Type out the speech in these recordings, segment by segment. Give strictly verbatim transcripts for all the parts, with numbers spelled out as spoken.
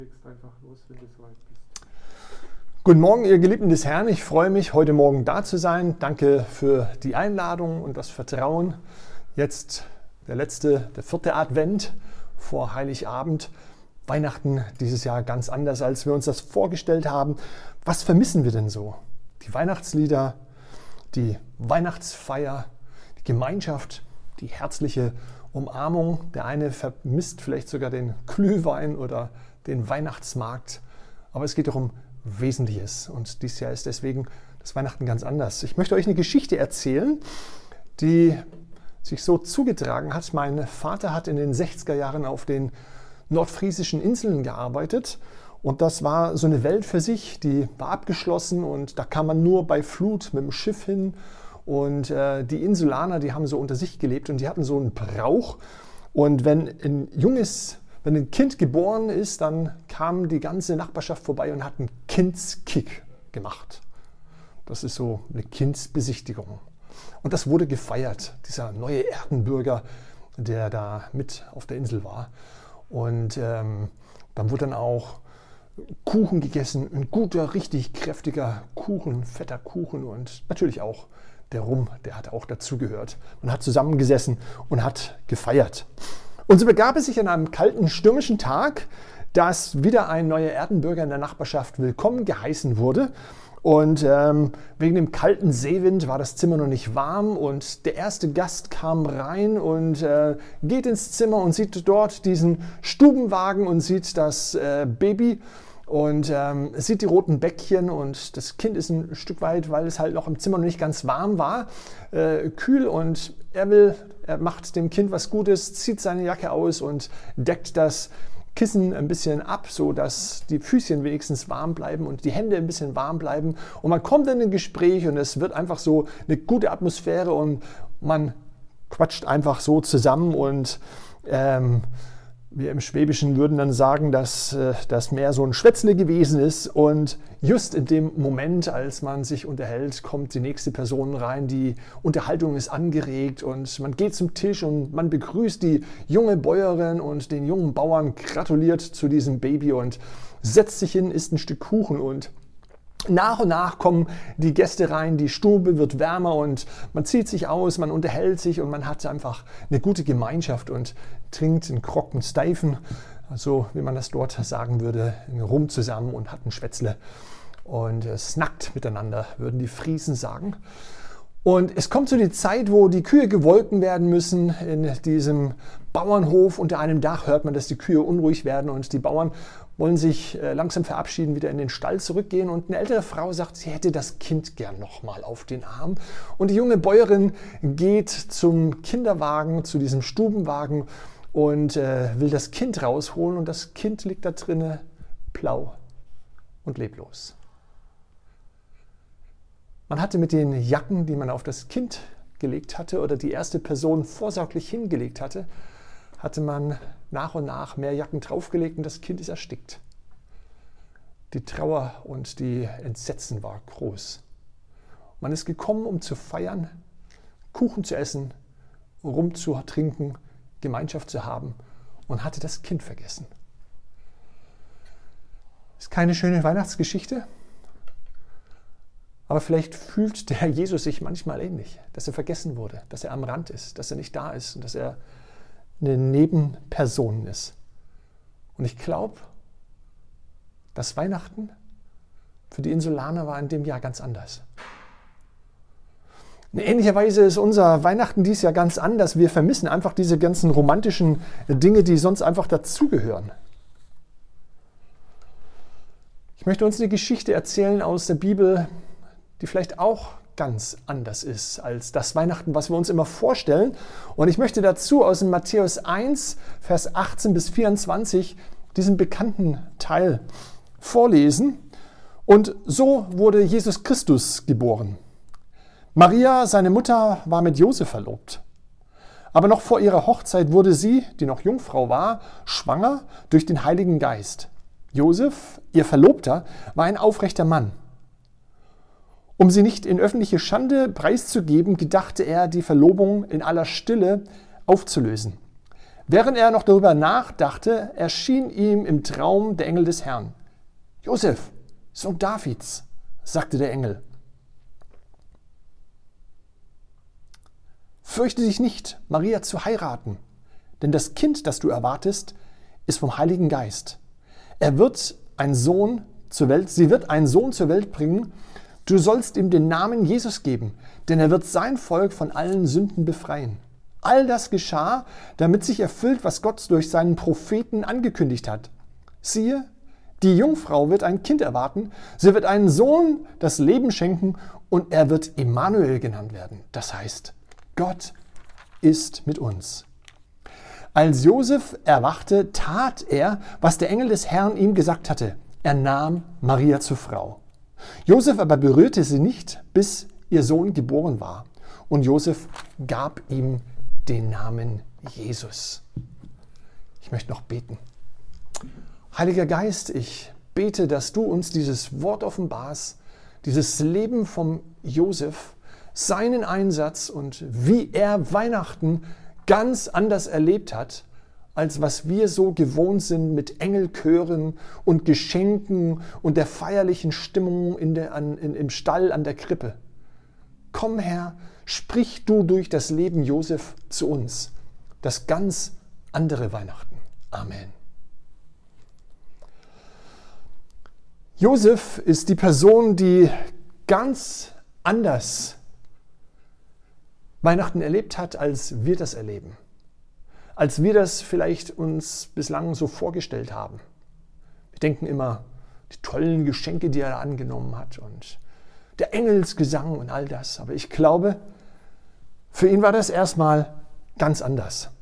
Einfach los, wenn du soweit bist. Guten Morgen, ihr Geliebten des Herrn. Ich freue mich, heute Morgen da zu sein. Danke für die Einladung und das Vertrauen. Jetzt der letzte, der vierte Advent vor Heiligabend. Weihnachten dieses Jahr ganz anders, als wir uns das vorgestellt haben. Was vermissen wir denn so? Die Weihnachtslieder, die Weihnachtsfeier, die Gemeinschaft, die herzliche Umarmung. Der eine vermisst vielleicht sogar den Glühwein oder den Weihnachtsmarkt. Aber es geht doch um Wesentliches. Und dieses Jahr ist deswegen das Weihnachten ganz anders. Ich möchte euch eine Geschichte erzählen, die sich so zugetragen hat. Mein Vater hat in den sechziger Jahren auf den nordfriesischen Inseln gearbeitet. Und das war so eine Welt für sich, die war abgeschlossen und da kam man nur bei Flut mit dem Schiff hin. Und äh, die Insulaner, die haben so unter sich gelebt und die hatten so einen Brauch. Und wenn ein junges Wenn ein Kind geboren ist, dann kam die ganze Nachbarschaft vorbei und hat einen Kindskick gemacht. Das ist so eine Kindsbesichtigung. Und das wurde gefeiert, dieser neue Erdenbürger, der da mit auf der Insel war. Und ähm, dann wurde dann auch Kuchen gegessen, ein guter, richtig kräftiger Kuchen, fetter Kuchen und natürlich auch der Rum, der hat auch dazugehört. Man hat zusammengesessen und hat gefeiert. Und so begab es sich an einem kalten, stürmischen Tag, dass wieder ein neuer Erdenbürger in der Nachbarschaft willkommen geheißen wurde. Und ähm, wegen dem kalten Seewind war das Zimmer noch nicht warm und der erste Gast kam rein und äh, geht ins Zimmer und sieht dort diesen Stubenwagen und sieht das äh, Baby und ähm, sieht die roten Bäckchen und das Kind ist ein Stück weit, weil es halt noch im Zimmer noch nicht ganz warm war, äh, kühl und er will, er macht dem Kind was Gutes, zieht seine Jacke aus und deckt das Kissen ein bisschen ab, so dass die Füßchen wenigstens warm bleiben und die Hände ein bisschen warm bleiben. Und man kommt in ein Gespräch und es wird einfach so eine gute Atmosphäre und man quatscht einfach so zusammen und ähm, wir im Schwäbischen würden dann sagen, dass äh, das mehr so ein Schwätzle gewesen ist. Und just in dem Moment, als man sich unterhält, kommt die nächste Person rein. Die Unterhaltung ist angeregt und man geht zum Tisch und man begrüßt die junge Bäuerin und den jungen Bauern, gratuliert zu diesem Baby und setzt sich hin, isst ein Stück Kuchen und nach und nach kommen die Gäste rein, die Stube wird wärmer und man zieht sich aus, man unterhält sich und man hat einfach eine gute Gemeinschaft und trinkt einen Grog, einen Steifen, so wie man das dort sagen würde, einen Rum zusammen und hat ein Schwätzle und äh, snackt miteinander, würden die Friesen sagen. Und es kommt so die Zeit, wo die Kühe gewolken werden müssen in diesem Bauernhof. Unter einem Dach hört man, dass die Kühe unruhig werden und die Bauern wollen sich langsam verabschieden, wieder in den Stall zurückgehen. Und eine ältere Frau sagt, sie hätte das Kind gern nochmal auf den Arm. Und die junge Bäuerin geht zum Kinderwagen, zu diesem Stubenwagen und äh, will das Kind rausholen. Und das Kind liegt da drinnen blau und leblos. Man hatte mit den Jacken, die man auf das Kind gelegt hatte oder die erste Person vorsorglich hingelegt hatte, hatte man nach und nach mehr Jacken draufgelegt und das Kind ist erstickt. Die Trauer und die Entsetzen war groß. Man ist gekommen, um zu feiern, Kuchen zu essen, Rum zu trinken, Gemeinschaft zu haben und hatte das Kind vergessen. Ist keine schöne Weihnachtsgeschichte? Aber vielleicht fühlt der Jesus sich manchmal ähnlich, dass er vergessen wurde, dass er am Rand ist, dass er nicht da ist und dass er eine Nebenperson ist. Und ich glaube, das Weihnachten für die Insulaner war in dem Jahr ganz anders. In ähnlicher Weise ist unser Weihnachten dieses Jahr ganz anders. Wir vermissen einfach diese ganzen romantischen Dinge, die sonst einfach dazugehören. Ich möchte uns eine Geschichte erzählen aus der Bibel, die vielleicht auch ganz anders ist als das Weihnachten, was wir uns immer vorstellen. Und ich möchte dazu aus dem Matthäus eins, Vers achtzehn bis vierundzwanzig diesen bekannten Teil vorlesen. Und so wurde Jesus Christus geboren. Maria, seine Mutter, war mit Josef verlobt. Aber noch vor ihrer Hochzeit wurde sie, die noch Jungfrau war, schwanger durch den Heiligen Geist. Josef, ihr Verlobter, war ein aufrechter Mann. Um sie nicht in öffentliche Schande preiszugeben, gedachte er, die Verlobung in aller Stille aufzulösen. Während er noch darüber nachdachte, erschien ihm im Traum der Engel des Herrn. Josef, Sohn Davids, sagte der Engel, fürchte dich nicht, Maria zu heiraten, denn das Kind, das du erwartest, ist vom Heiligen Geist. Er wird einen Sohn zur Welt, sie wird einen Sohn zur Welt bringen. Du sollst ihm den Namen Jesus geben, denn er wird sein Volk von allen Sünden befreien. All das geschah, damit sich erfüllt, was Gott durch seinen Propheten angekündigt hat. Siehe, die Jungfrau wird ein Kind erwarten, sie wird einen Sohn das Leben schenken und er wird Immanuel genannt werden. Das heißt, Gott ist mit uns. Als Josef erwachte, tat er, was der Engel des Herrn ihm gesagt hatte. Er nahm Maria zur Frau. Josef aber berührte sie nicht, bis ihr Sohn geboren war. Und Josef gab ihm den Namen Jesus. Ich möchte noch beten. Heiliger Geist, ich bete, dass du uns dieses Wort offenbarst, dieses Leben vom Josef, seinen Einsatz und wie er Weihnachten ganz anders erlebt hat, als was wir so gewohnt sind mit Engelchören und Geschenken und der feierlichen Stimmung in der, an, in, im Stall an der Krippe. Komm Herr, sprich du durch das Leben Josef zu uns, das ganz andere Weihnachten. Amen. Josef ist die Person, die ganz anders Weihnachten erlebt hat, als wir das erleben. Als wir das vielleicht uns bislang so vorgestellt haben. Wir denken immer, die tollen Geschenke, die er angenommen hat und der Engelsgesang und all das. Aber ich glaube, für ihn war das erstmal ganz anders.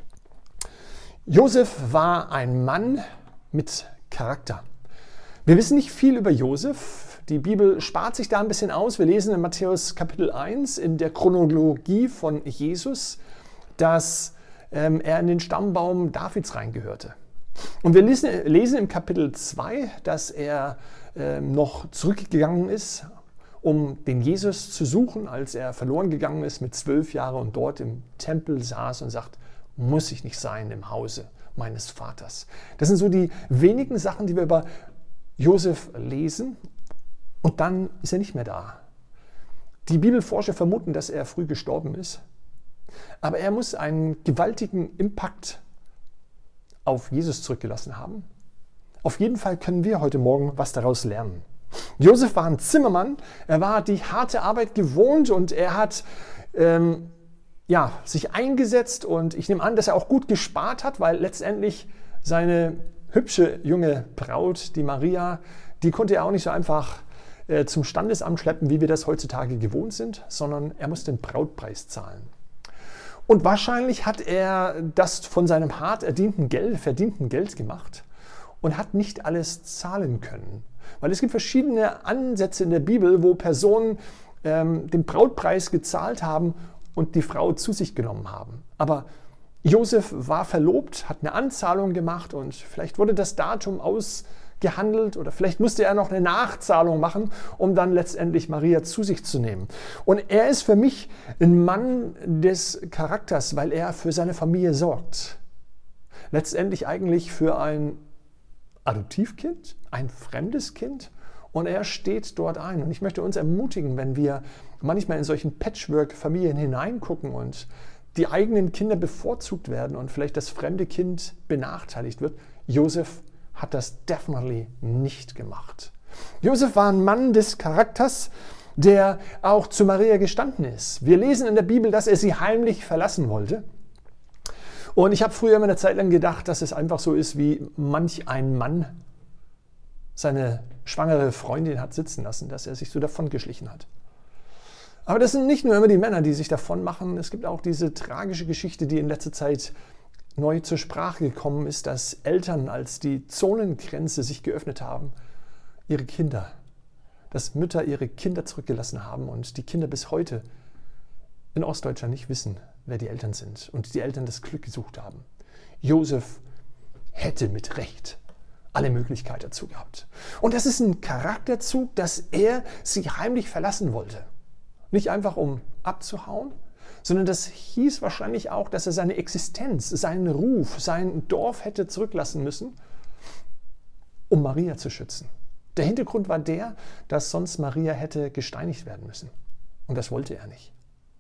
Josef war ein Mann mit Charakter. Wir wissen nicht viel über Josef. Die Bibel spart sich da ein bisschen aus. Wir lesen in Matthäus Kapitel eins in der Chronologie von Jesus, dass ähm, er in den Stammbaum Davids reingehörte. Und wir lesen, lesen im Kapitel zwei, dass er ähm, noch zurückgegangen ist, um den Jesus zu suchen, als er verloren gegangen ist mit zwölf Jahren und dort im Tempel saß und sagt, muss ich nicht sein im Hause meines Vaters. Das sind so die wenigen Sachen, die wir über Josef lesen. Und dann ist er nicht mehr da. Die Bibelforscher vermuten, dass er früh gestorben ist. Aber er muss einen gewaltigen Impact auf Jesus zurückgelassen haben. Auf jeden Fall können wir heute Morgen was daraus lernen. Josef war ein Zimmermann, er war die harte Arbeit gewohnt und er hat ähm, ja, sich eingesetzt und ich nehme an, dass er auch gut gespart hat, weil letztendlich seine hübsche junge Braut, die Maria, die konnte er auch nicht so einfach äh, zum Standesamt schleppen, wie wir das heutzutage gewohnt sind, sondern er musste den Brautpreis zahlen. Und wahrscheinlich hat er das von seinem hart erdienten Geld, verdienten Geld gemacht und hat nicht alles zahlen können. Weil es gibt verschiedene Ansätze in der Bibel, wo Personen ähm, den Brautpreis gezahlt haben und die Frau zu sich genommen haben. Aber Josef war verlobt, hat eine Anzahlung gemacht und vielleicht wurde das Datum ausgehandelt oder vielleicht musste er noch eine Nachzahlung machen, um dann letztendlich Maria zu sich zu nehmen. Und er ist für mich ein Mann des Charakters, weil er für seine Familie sorgt. Letztendlich eigentlich für ein Adoptivkind, ein fremdes Kind und er steht dort ein. Und ich möchte uns ermutigen, wenn wir manchmal in solchen Patchwork-Familien hineingucken und die eigenen Kinder bevorzugt werden und vielleicht das fremde Kind benachteiligt wird. Josef hat das definitely nicht gemacht. Josef war ein Mann des Charakters, der auch zu Maria gestanden ist. Wir lesen in der Bibel, dass er sie heimlich verlassen wollte. Und ich habe früher immer eine Zeit lang gedacht, dass es einfach so ist, wie manch ein Mann seine schwangere Freundin hat sitzen lassen, dass er sich so davon geschlichen hat. Aber das sind nicht nur immer die Männer, die sich davon machen. Es gibt auch diese tragische Geschichte, die in letzter Zeit neu zur Sprache gekommen ist, dass Eltern, als die Zonengrenze sich geöffnet haben, ihre Kinder, dass Mütter ihre Kinder zurückgelassen haben und die Kinder bis heute in Ostdeutschland nicht wissen, wer die Eltern sind und die Eltern das Glück gesucht haben. Josef hätte mit Recht alle Möglichkeiten dazu gehabt. Und das ist ein Charakterzug, dass er sie heimlich verlassen wollte. Nicht einfach um abzuhauen, sondern das hieß wahrscheinlich auch, dass er seine Existenz, seinen Ruf, sein Dorf hätte zurücklassen müssen, um Maria zu schützen. Der Hintergrund war der, dass sonst Maria hätte gesteinigt werden müssen. Und das wollte er nicht.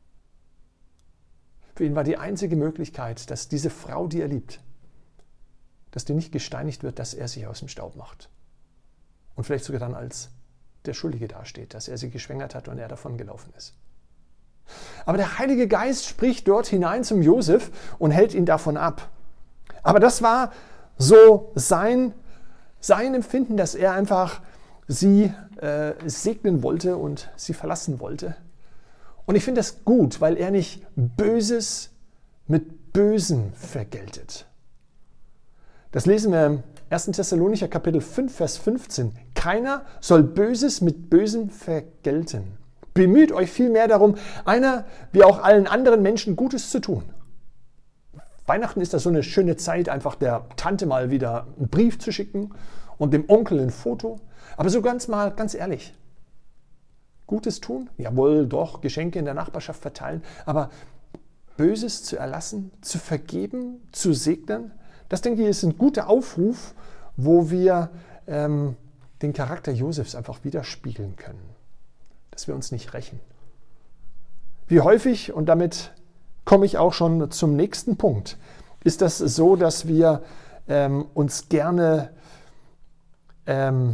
Für ihn war die einzige Möglichkeit, dass diese Frau, die er liebt, dass die nicht gesteinigt wird, dass er sie aus dem Staub macht. Und vielleicht sogar dann als der Schuldige dasteht, dass er sie geschwängert hat und er davon gelaufen ist. Aber der Heilige Geist spricht dort hinein zum Josef und hält ihn davon ab. Aber das war so sein, sein Empfinden, dass er einfach sie äh, segnen wollte und sie verlassen wollte. Und ich finde das gut, weil er nicht Böses mit Bösem vergeltet. Das lesen wir im ersten Thessalonicher Kapitel fünf, Vers fünfzehn. Keiner soll Böses mit Bösem vergelten. Bemüht euch vielmehr darum, einer wie auch allen anderen Menschen Gutes zu tun. Weihnachten ist das so eine schöne Zeit, einfach der Tante mal wieder einen Brief zu schicken und dem Onkel ein Foto. Aber so ganz mal, ganz ehrlich, Gutes tun? Jawohl, doch, Geschenke in der Nachbarschaft verteilen. Aber Böses zu erlassen, zu vergeben, zu segnen, das denke ich ist ein guter Aufruf, wo wir ähm, den Charakter Josefs einfach widerspiegeln können. Dass wir uns nicht rächen. Wie häufig, und damit komme ich auch schon zum nächsten Punkt, ist das so, dass wir ähm, uns gerne ähm,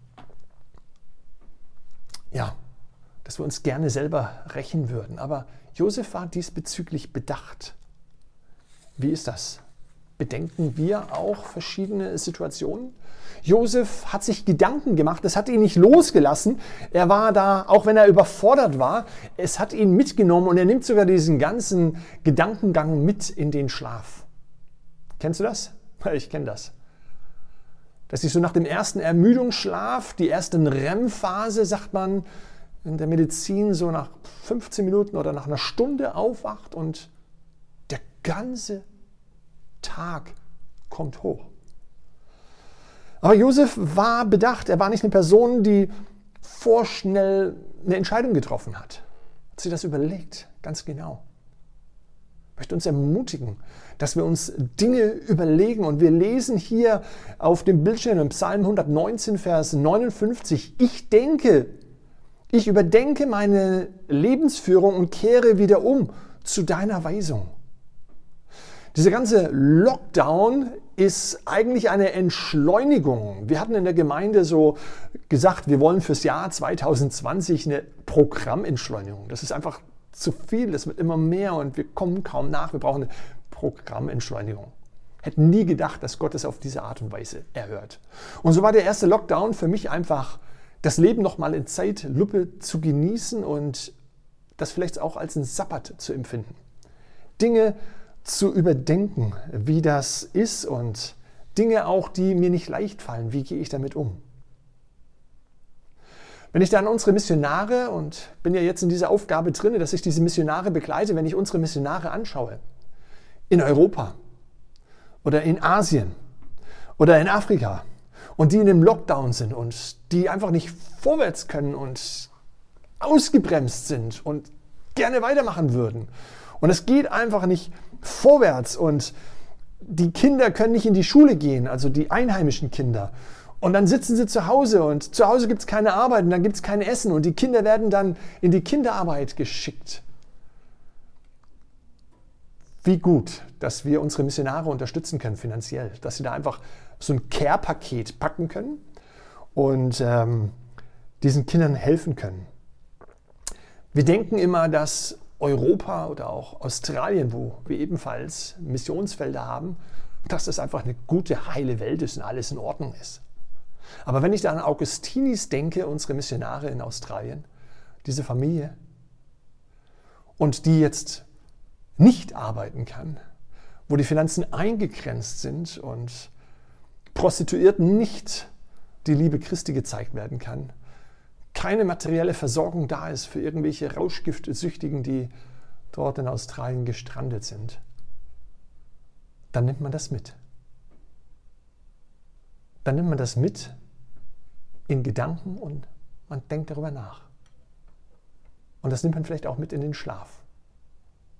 ja, dass wir uns gerne selber rächen würden. Aber Josef war diesbezüglich bedacht. Wie ist das? Bedenken wir auch verschiedene Situationen? Josef hat sich Gedanken gemacht, es hat ihn nicht losgelassen. Er war da, auch wenn er überfordert war, es hat ihn mitgenommen und er nimmt sogar diesen ganzen Gedankengang mit in den Schlaf. Kennst du das? Ich kenne das. Dass ich so nach dem ersten Ermüdungsschlaf, die erste R E M-Phase, sagt man in der Medizin, so nach fünfzehn Minuten oder nach einer Stunde aufwacht und der ganze Tag kommt hoch. Aber Josef war bedacht, er war nicht eine Person, die vorschnell eine Entscheidung getroffen hat. Hat sich das überlegt, ganz genau. Ich möchte uns ermutigen, dass wir uns Dinge überlegen. Und wir lesen hier auf dem Bildschirm im Psalm hundertneunzehn, Vers neunundfünfzig. Ich denke, ich überdenke meine Lebensführung und kehre wieder um zu deiner Weisung. Dieser ganze Lockdown ist eigentlich eine Entschleunigung. Wir hatten in der Gemeinde so gesagt, wir wollen fürs Jahr zwanzig zwanzig eine Programmentschleunigung. Das ist einfach zu viel, es wird immer mehr und wir kommen kaum nach. Wir brauchen eine Programmentschleunigung. Hätten nie gedacht, dass Gott es auf diese Art und Weise erhört. Und so war der erste Lockdown für mich einfach, das Leben nochmal in Zeitlupe zu genießen und das vielleicht auch als ein Sabbat zu empfinden. Dinge zu überdenken, wie das ist und Dinge auch, die mir nicht leicht fallen. Wie gehe ich damit um? Wenn ich dann unsere Missionare, und bin ja jetzt in dieser Aufgabe drin, dass ich diese Missionare begleite, wenn ich unsere Missionare anschaue, in Europa oder in Asien oder in Afrika und die in einem Lockdown sind und die einfach nicht vorwärts können und ausgebremst sind und gerne weitermachen würden. Und es geht einfach nicht vorwärts und die Kinder können nicht in die Schule gehen, also die einheimischen Kinder. Und dann sitzen sie zu Hause und zu Hause gibt es keine Arbeit und dann gibt es kein Essen und die Kinder werden dann in die Kinderarbeit geschickt. Wie gut, dass wir unsere Missionare unterstützen können finanziell, dass sie da einfach so ein Care-Paket packen können und ähm, diesen Kindern helfen können. Wir denken immer, dass Europa oder auch Australien, wo wir ebenfalls Missionsfelder haben, dass das einfach eine gute, heile Welt ist und alles in Ordnung ist. Aber wenn ich da an Augustinis denke, unsere Missionare in Australien, diese Familie, und die jetzt nicht arbeiten kann, wo die Finanzen eingegrenzt sind und Prostituierten nicht die Liebe Christi gezeigt werden kann, keine materielle Versorgung da ist für irgendwelche Rauschgiftsüchtigen, die dort in Australien gestrandet sind, dann nimmt man das mit. Dann nimmt man das mit in Gedanken und man denkt darüber nach. Und das nimmt man vielleicht auch mit in den Schlaf.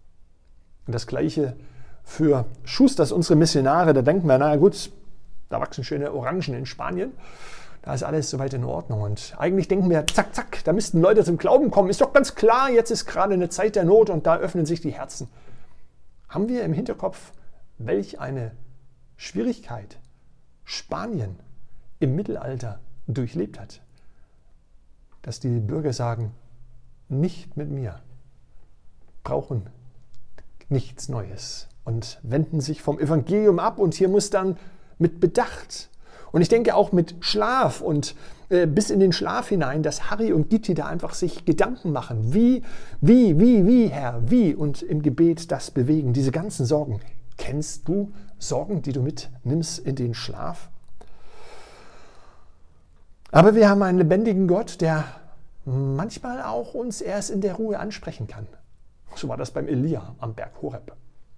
Und das Gleiche für Schusters, unsere Missionare. Da denken wir, na gut, da wachsen schöne Orangen in Spanien. Da ist alles soweit in Ordnung. Und eigentlich denken wir, zack, zack, da müssten Leute zum Glauben kommen. Ist doch ganz klar, jetzt ist gerade eine Zeit der Not und da öffnen sich die Herzen. Haben wir im Hinterkopf, welch eine Schwierigkeit Spanien im Mittelalter durchlebt hat? Dass die Bürger sagen, nicht mit mir, brauchen nichts Neues und wenden sich vom Evangelium ab. Und hier muss dann mit Bedacht und ich denke auch mit Schlaf und äh, bis in den Schlaf hinein, dass Harry und Gitti da einfach sich Gedanken machen. Wie, wie, wie, wie, Herr, wie und im Gebet das bewegen, diese ganzen Sorgen. Kennst du Sorgen, die du mitnimmst in den Schlaf? Aber wir haben einen lebendigen Gott, der manchmal auch uns erst in der Ruhe ansprechen kann. So war das beim Elia am Berg Horeb.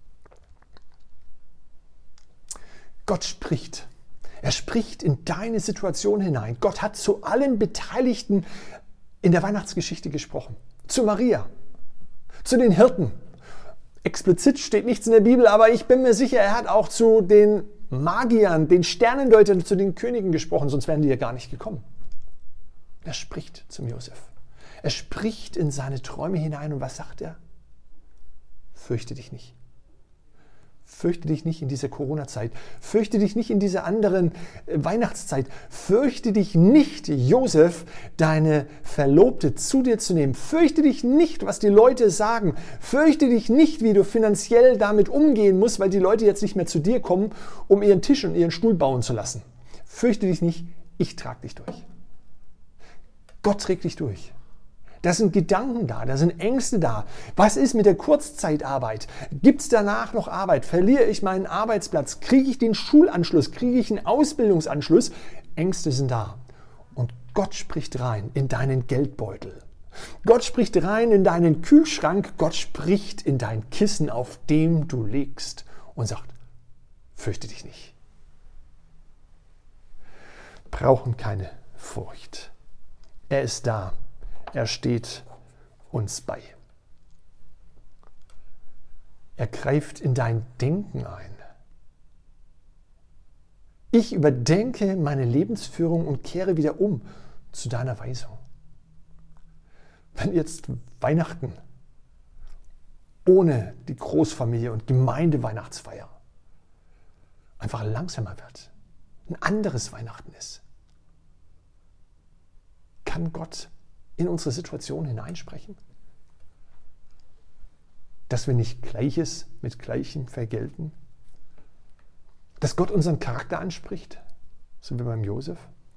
Gott spricht. Er spricht in deine Situation hinein. Gott hat zu allen Beteiligten in der Weihnachtsgeschichte gesprochen. Zu Maria, zu den Hirten. Explizit steht nichts in der Bibel, aber ich bin mir sicher, er hat auch zu den Magiern, den Sternendeutern, zu den Königen gesprochen, sonst wären die ja gar nicht gekommen. Er spricht zum Josef. Er spricht in seine Träume hinein und was sagt er? Fürchte dich nicht. Fürchte dich nicht in dieser Corona-Zeit. Fürchte dich nicht in dieser anderen Weihnachtszeit. Fürchte dich nicht, Josef, deine Verlobte zu dir zu nehmen. Fürchte dich nicht, was die Leute sagen. Fürchte dich nicht, wie du finanziell damit umgehen musst, weil die Leute jetzt nicht mehr zu dir kommen, um ihren Tisch und ihren Stuhl bauen zu lassen. Fürchte dich nicht, ich trage dich durch. Gott trägt dich durch. Da sind Gedanken da, da sind Ängste da. Was ist mit der Kurzzeitarbeit? Gibt es danach noch Arbeit? Verliere ich meinen Arbeitsplatz? Kriege ich den Schulanschluss? Kriege ich einen Ausbildungsanschluss? Ängste sind da. Und Gott spricht rein in deinen Geldbeutel. Gott spricht rein in deinen Kühlschrank. Gott spricht in dein Kissen, auf dem du liegst und sagt, fürchte dich nicht. Brauchen keine Furcht. Er ist da. Er steht uns bei. Er greift in dein Denken ein. Ich überdenke meine Lebensführung und kehre wieder um zu deiner Weisung. Wenn jetzt Weihnachten ohne die Großfamilie und Gemeindeweihnachtsfeier einfach langsamer wird, ein anderes Weihnachten ist, kann Gott in unsere Situation hineinsprechen? Dass wir nicht Gleiches mit Gleichem vergelten? Dass Gott unseren Charakter anspricht? So wie beim Josef?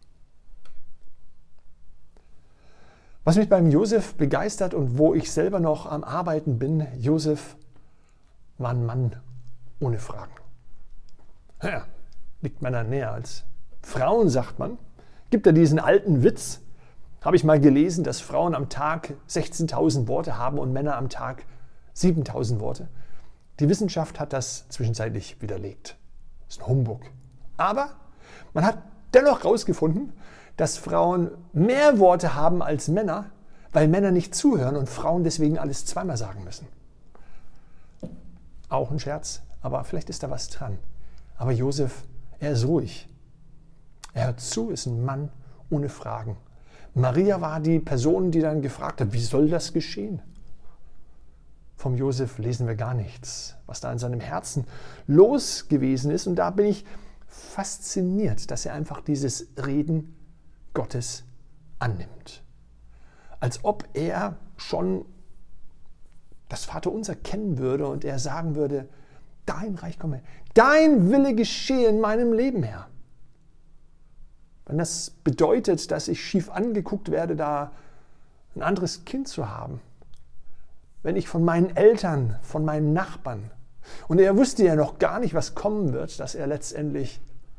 Was mich beim Josef begeistert und wo ich selber noch am Arbeiten bin, Josef war ein Mann ohne Fragen. Ja, liegt Männern näher als Frauen, sagt man. Gibt ja diesen alten Witz, habe ich mal gelesen, dass Frauen am Tag sechzehntausend Worte haben und Männer am Tag siebentausend Worte. Die Wissenschaft hat das zwischenzeitlich widerlegt. Das ist ein Humbug. Aber man hat dennoch herausgefunden, dass Frauen mehr Worte haben als Männer, weil Männer nicht zuhören und Frauen deswegen alles zweimal sagen müssen. Auch ein Scherz, aber vielleicht ist da was dran. Aber Josef, er ist ruhig. Er hört zu, ist ein Mann ohne Fragen. Maria war die Person, die dann gefragt hat, wie soll das geschehen? Vom Josef lesen wir gar nichts, was da in seinem Herzen los gewesen ist. Und da bin ich fasziniert, dass er einfach dieses Reden Gottes annimmt. Als ob er schon das Vaterunser kennen würde und er sagen würde, dein Reich komme, dein Wille geschehe in meinem Leben, Herr. Wenn das bedeutet, dass ich schief angeguckt werde, da ein anderes Kind zu haben. Wenn ich von meinen Eltern, von meinen Nachbarn, und er wusste ja noch gar nicht, was kommen wird, dass er letztendlich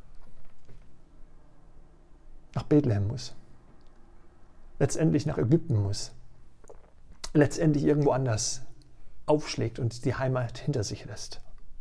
nach Bethlehem muss, letztendlich nach Ägypten muss, letztendlich irgendwo anders aufschlägt und die Heimat hinter sich lässt.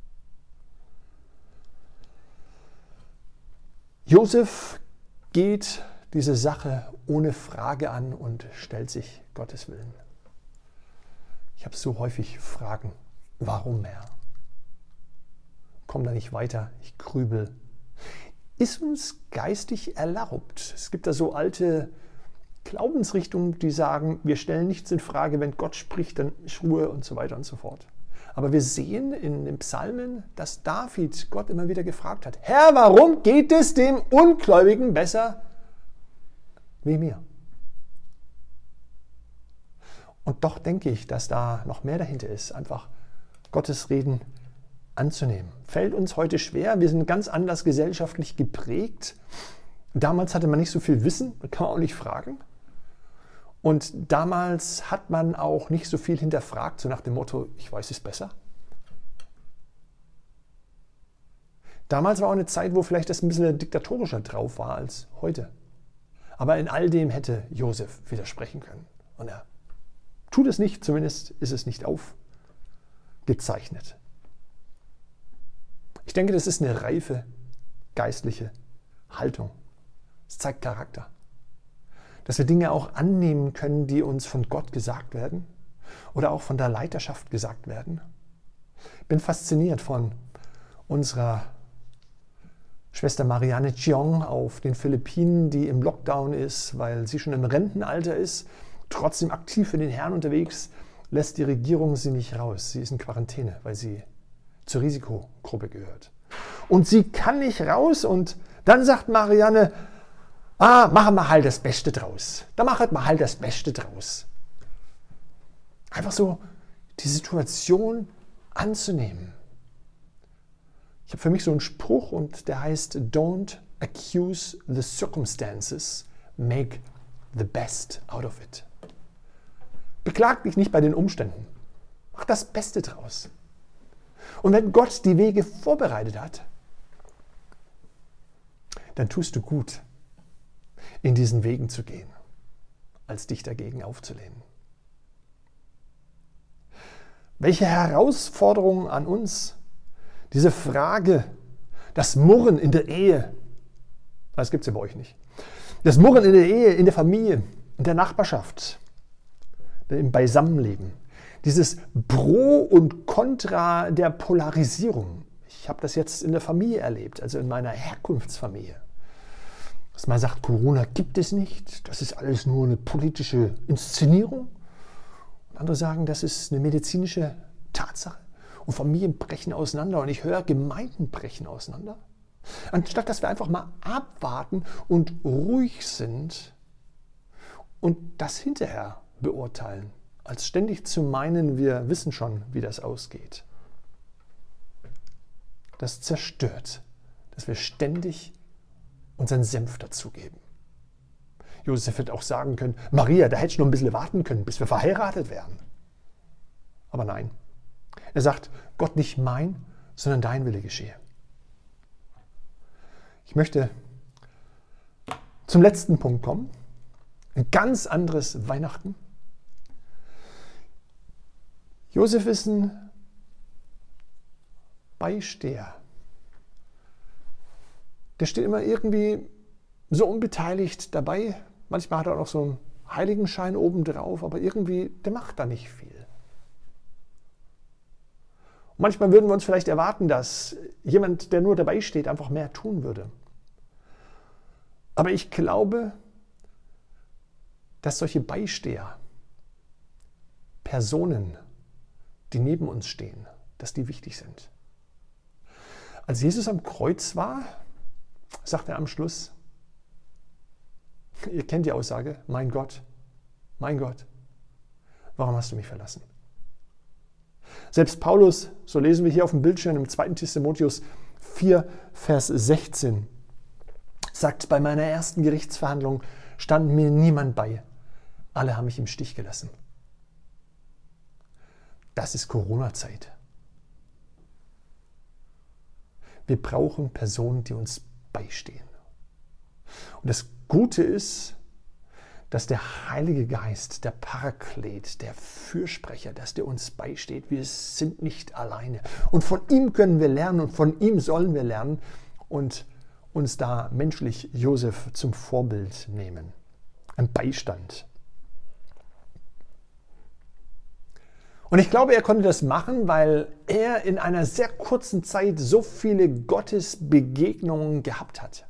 Josef geht diese Sache ohne Frage an und stellt sich Gottes Willen. Ich habe so häufig Fragen Warum, Herr? Komm da nicht weiter, ich grübel. Ist uns geistig erlaubt? Es gibt da so alte Glaubensrichtungen, die sagen, wir stellen nichts in Frage, wenn Gott spricht, dann ist Ruhe und so weiter und so fort. Aber wir sehen in den Psalmen, dass David Gott immer wieder gefragt hat, Herr, warum geht es dem Ungläubigen besser wie mir? Und doch denke ich, dass da noch mehr dahinter ist, einfach Gottes Reden anzunehmen. Fällt uns heute schwer, wir sind ganz anders gesellschaftlich geprägt. Damals hatte man nicht so viel Wissen, da kann man auch nicht fragen. Und damals hat man auch nicht so viel hinterfragt, so nach dem Motto, ich weiß es besser. Damals war auch eine Zeit, wo vielleicht das ein bisschen diktatorischer drauf war als heute. Aber in all dem hätte Josef widersprechen können. Und er tut es nicht, zumindest ist es nicht aufgezeichnet. Ich denke, das ist eine reife geistliche Haltung. Es zeigt Charakter. Dass wir Dinge auch annehmen können, die uns von Gott gesagt werden oder auch von der Leiterschaft gesagt werden. Ich bin fasziniert von unserer Schwester Marianne Chiong auf den Philippinen, die im Lockdown ist, weil sie schon im Rentenalter ist, trotzdem aktiv für den Herrn unterwegs, lässt die Regierung sie nicht raus. Sie ist in Quarantäne, weil sie zur Risikogruppe gehört. Und sie kann nicht raus und dann sagt Marianne, ah, machen wir halt das Beste draus. Da machen wir halt das Beste draus. Einfach so die Situation anzunehmen. Ich habe für mich so einen Spruch und der heißt, don't accuse the circumstances, make the best out of it. Beklag dich nicht bei den Umständen. Mach das Beste draus. Und wenn Gott die Wege vorbereitet hat, dann tust du gut, in diesen Wegen zu gehen, als dich dagegen aufzulehnen. Welche Herausforderungen an uns, diese Frage, das Murren in der Ehe, das gibt es ja bei euch nicht, das Murren in der Ehe, in der Familie, in der Nachbarschaft, im Beisammenleben, dieses Pro und Contra der Polarisierung. Ich habe das jetzt in der Familie erlebt, also in meiner Herkunftsfamilie. Dass man sagt, Corona gibt es nicht, das ist alles nur eine politische Inszenierung. Und andere sagen, das ist eine medizinische Tatsache. Und Familien brechen auseinander und ich höre, Gemeinden brechen auseinander. Anstatt dass wir einfach mal abwarten und ruhig sind und das hinterher beurteilen, als ständig zu meinen, wir wissen schon, wie das ausgeht. Das zerstört, dass wir ständig unseren Senf dazugeben. Josef hätte auch sagen können, Maria, da hättest du noch ein bisschen warten können, bis wir verheiratet werden. Aber nein, er sagt, Gott, nicht mein, sondern dein Wille geschehe. Ich möchte zum letzten Punkt kommen. Ein ganz anderes Weihnachten. Josef ist ein Beisteher. Der steht immer irgendwie so unbeteiligt dabei. Manchmal hat er auch noch so einen Heiligenschein oben drauf, aber irgendwie, der macht da nicht viel. Und manchmal würden wir uns vielleicht erwarten, dass jemand, der nur dabei steht, einfach mehr tun würde. Aber ich glaube, dass solche Beisteher, Personen, die neben uns stehen, dass die wichtig sind. Als Jesus am Kreuz war, sagt er am Schluss, ihr kennt die Aussage, mein Gott, mein Gott, warum hast du mich verlassen? Selbst Paulus, so lesen wir hier auf dem Bildschirm im zweiten Timotheus vier, Vers sechzehn, sagt, bei meiner ersten Gerichtsverhandlung stand mir niemand bei. Alle haben mich im Stich gelassen. Das ist Corona-Zeit. Wir brauchen Personen, die uns beistehen. Und das Gute ist, dass der Heilige Geist, der Paraklet, der Fürsprecher, dass der uns beisteht. Wir sind nicht alleine. Und von ihm können wir lernen und von ihm sollen wir lernen und uns da menschlich Josef zum Vorbild nehmen. Ein Beistand. Und ich glaube, er konnte das machen, weil er in einer sehr kurzen Zeit so viele Gottesbegegnungen gehabt hat.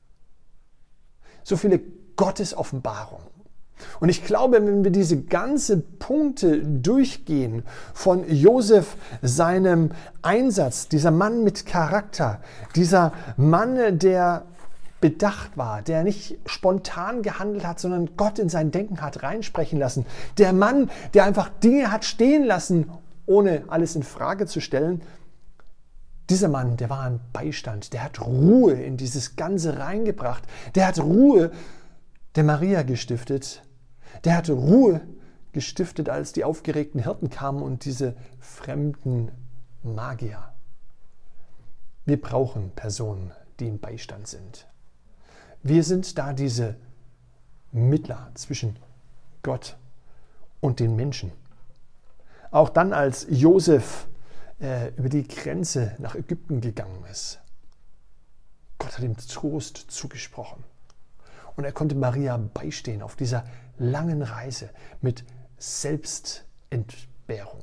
So viele Gottesoffenbarungen. Und ich glaube, wenn wir diese ganzen Punkte durchgehen von Josef, seinem Einsatz, dieser Mann mit Charakter, dieser Mann, der bedacht war, der nicht spontan gehandelt hat, sondern Gott in sein Denken hat reinsprechen lassen, der Mann, der einfach Dinge hat stehen lassen, ohne alles in Frage zu stellen, dieser Mann, der war ein Beistand, der hat Ruhe in dieses Ganze reingebracht, der hat Ruhe der Maria gestiftet, der hatte Ruhe gestiftet, als die aufgeregten Hirten kamen und diese fremden Magier. Wir brauchen Personen, die im Beistand sind. Wir sind da diese Mittler zwischen Gott und den Menschen. Auch dann, als Josef äh, über die Grenze nach Ägypten gegangen ist. Gott hat ihm Trost zugesprochen. Und er konnte Maria beistehen auf dieser langen Reise mit Selbstentbehrung.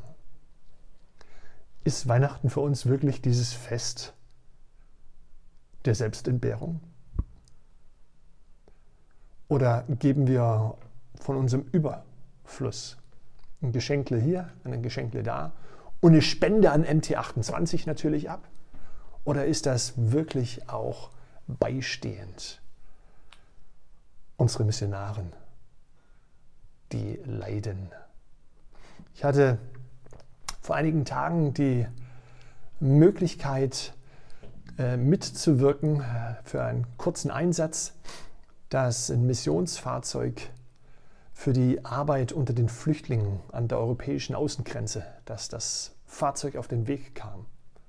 Ist Weihnachten für uns wirklich dieses Fest der Selbstentbehrung? Oder geben wir von unserem Überfluss ein Geschenkle hier, ein Geschenkle da und eine Spende an M T achtundzwanzig natürlich ab? Oder ist das wirklich auch beistehend? Unsere Missionaren, die leiden. Ich hatte vor einigen Tagen die Möglichkeit, äh, mitzuwirken äh, für einen kurzen Einsatz, dass ein Missionsfahrzeug für die Arbeit unter den Flüchtlingen an der europäischen Außengrenze, dass das Fahrzeug auf den Weg kam.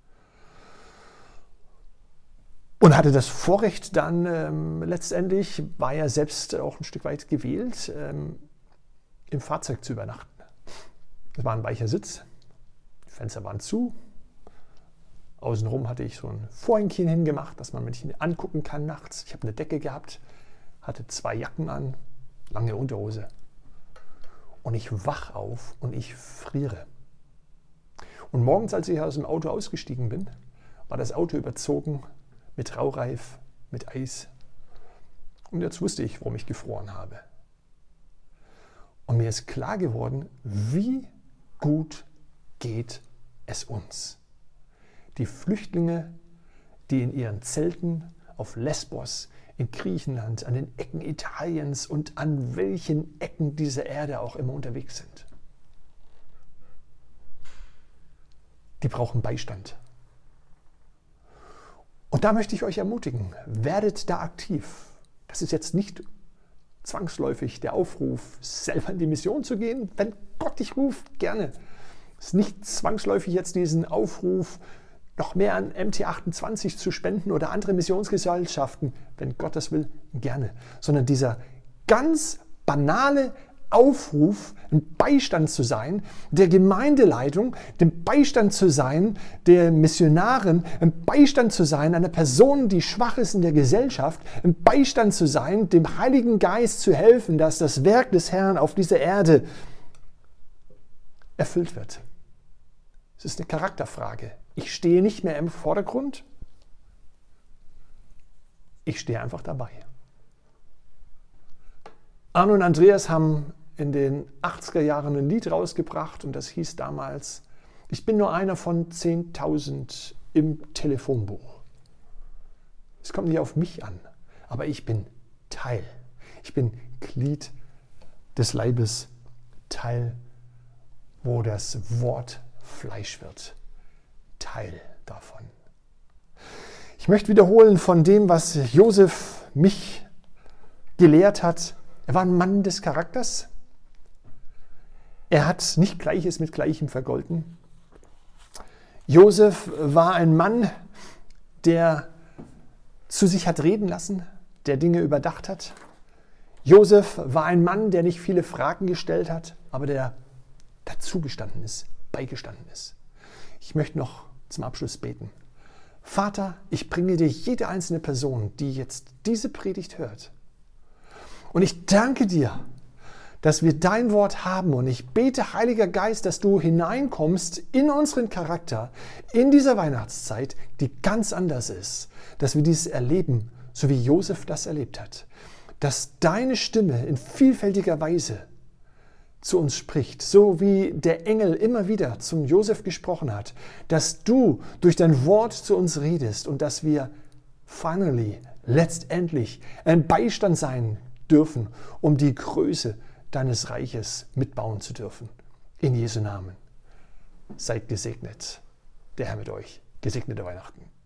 Und hatte das Vorrecht dann, ähm, letztendlich war er selbst auch ein Stück weit gewählt, ähm, im Fahrzeug zu übernachten. Es war ein weicher Sitz, die Fenster waren zu. Außenrum hatte ich so ein Vorhängchen hingemacht, dass man mich angucken kann nachts. Ich habe eine Decke gehabt, hatte zwei Jacken an, lange Unterhose. Und ich wach auf und ich friere. Und morgens, als ich aus dem Auto ausgestiegen bin, war das Auto überzogen mit Raureif, mit Eis. Und jetzt wusste ich, warum ich gefroren habe. Und mir ist klar geworden, wie gut geht es uns. Die Flüchtlinge, die in ihren Zelten auf Lesbos, in Griechenland, an den Ecken Italiens und an welchen Ecken dieser Erde auch immer unterwegs sind. Die brauchen Beistand. Und da möchte ich euch ermutigen, werdet da aktiv. Das ist jetzt nicht zwangsläufig der Aufruf, selber in die Mission zu gehen. Wenn Gott dich ruft, gerne. Es ist nicht zwangsläufig jetzt diesen Aufruf, noch mehr an M T achtundzwanzig zu spenden oder andere Missionsgesellschaften, wenn Gott das will, gerne. Sondern dieser ganz banale Aufruf, ein Beistand zu sein, der Gemeindeleitung, dem Beistand zu sein, der Missionaren, ein Beistand zu sein, einer Person, die schwach ist in der Gesellschaft, ein Beistand zu sein, dem Heiligen Geist zu helfen, dass das Werk des Herrn auf dieser Erde erfüllt wird. Es ist eine Charakterfrage. Ich stehe nicht mehr im Vordergrund, ich stehe einfach dabei. Arno und Andreas haben in den achtziger Jahren ein Lied rausgebracht und das hieß damals, ich bin nur einer von zehntausend im Telefonbuch. Es kommt nicht auf mich an, aber ich bin Teil. Ich bin Glied des Leibes, Teil, wo das Wort Fleisch wird. Teil davon. Ich möchte wiederholen von dem, was Josef mich gelehrt hat. Er war ein Mann des Charakters. Er hat nicht Gleiches mit Gleichem vergolten. Josef war ein Mann, der zu sich hat reden lassen, der Dinge überdacht hat. Josef war ein Mann, der nicht viele Fragen gestellt hat, aber der dazugestanden ist, beigestanden ist. Ich möchte noch zum Abschluss beten. Vater, ich bringe dir jede einzelne Person, die jetzt diese Predigt hört. Und ich danke dir, dass wir dein Wort haben. Und ich bete, Heiliger Geist, dass du hineinkommst in unseren Charakter, in dieser Weihnachtszeit, die ganz anders ist. Dass wir dieses erleben, so wie Josef das erlebt hat. Dass deine Stimme in vielfältiger Weise zu uns spricht, so wie der Engel immer wieder zum Josef gesprochen hat, dass du durch dein Wort zu uns redest und dass wir finally, letztendlich ein Beistand sein dürfen, um die Größe deines Reiches mitbauen zu dürfen. In Jesu Namen. Seid gesegnet. Der Herr mit euch. Gesegnete Weihnachten.